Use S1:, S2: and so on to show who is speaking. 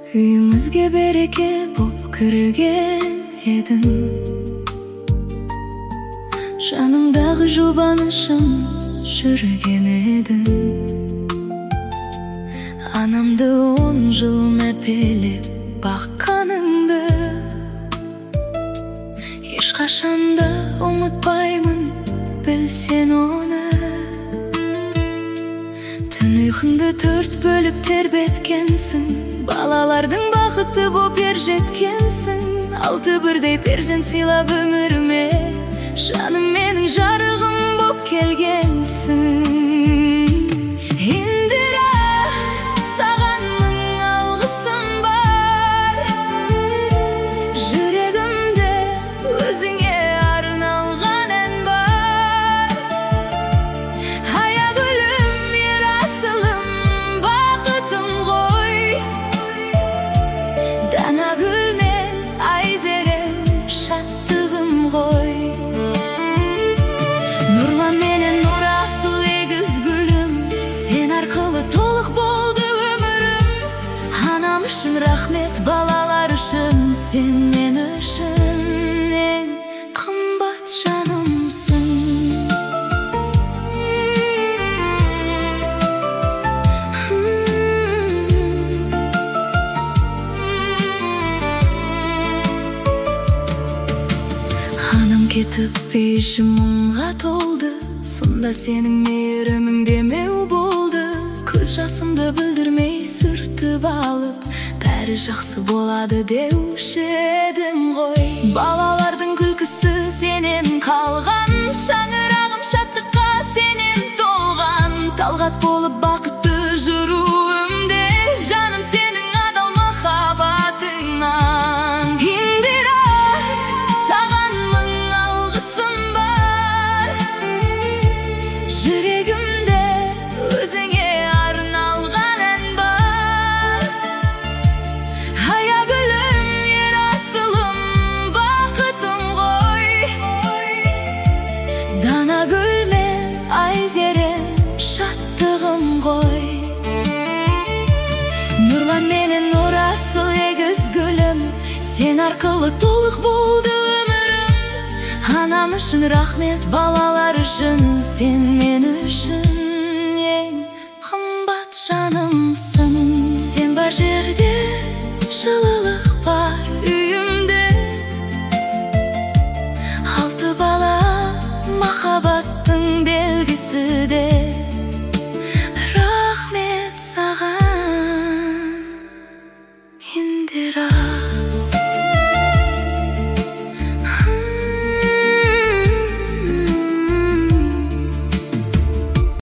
S1: Үйімізге береке боп кірген едің. Жанымдағы жұбанышым жүрген едің. Анамды 10 жыл мәпелеп баққаныңды ешқашанда ұмытпаймын, білсен оны. Түн ұйқыңды 4 бөліп тербеткенсің, балалардың бақыты боп ержеткенсің. 6 бірдей перзент сыйлап өміріме, жаным менің жарығым боп келгенсің. Рахмет балалар үшін, сен мен үшін ең қымбат жанымсың. Анам кетіп ішім мұңға толды, сонда сенің мейірімің демеу болды. Көз жасымды білдірмей сүртіп алып, бәрі жақсы болады деуші едің ғой. Балалардың күлкісі сенен қалған, шаңырағым шаттыққа сенен толған. Талғат болып бақытты жүруімде, жаным сенің адал махаббатыңнан. Индира, саған мың алғысым бар. Жүрегімде өзіңе арналған ән бар. Аягүлім, ер асылым, бақытым ғой. Дана гүл мен айзерем, шаттығым ғой. Нұрлан менен нұр асыл егіз гүлім, сен арқылы толық болды өмірім. Анам үшін рахмет, балалар үшін, сен мен үшін ең қымбат жанымсың. Сен бар жерде жылы